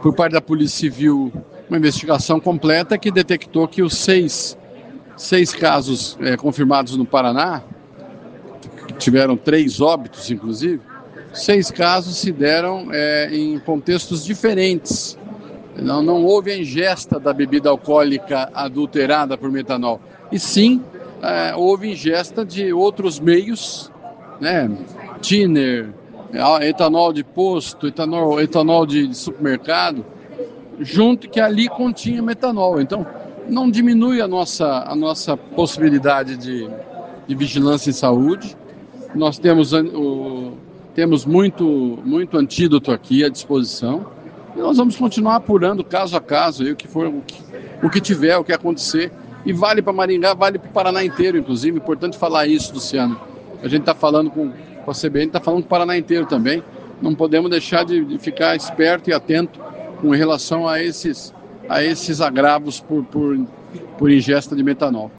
por parte da Polícia Civil, uma investigação completa que detectou que os seis casos confirmados no Paraná, tiveram 3 óbitos, inclusive, 6 casos se deram em contextos diferentes. Não houve a ingesta da bebida alcoólica adulterada por metanol, e sim houve ingesta de outros meios, né? Thinner, etanol de posto, etanol de supermercado, junto, que ali continha metanol. Então, não diminui a nossa possibilidade de vigilância em saúde. Nós temos muito antídoto aqui à disposição, e nós vamos continuar apurando caso a caso, aí, o que tiver, o que acontecer, e vale para Maringá, vale para o Paraná inteiro, inclusive. Importante falar isso, Luciano. A gente está falando com a CBN, está falando com o Paraná inteiro também. Não podemos deixar de ficar esperto e atento com relação a esses agravos por ingesta de metanol.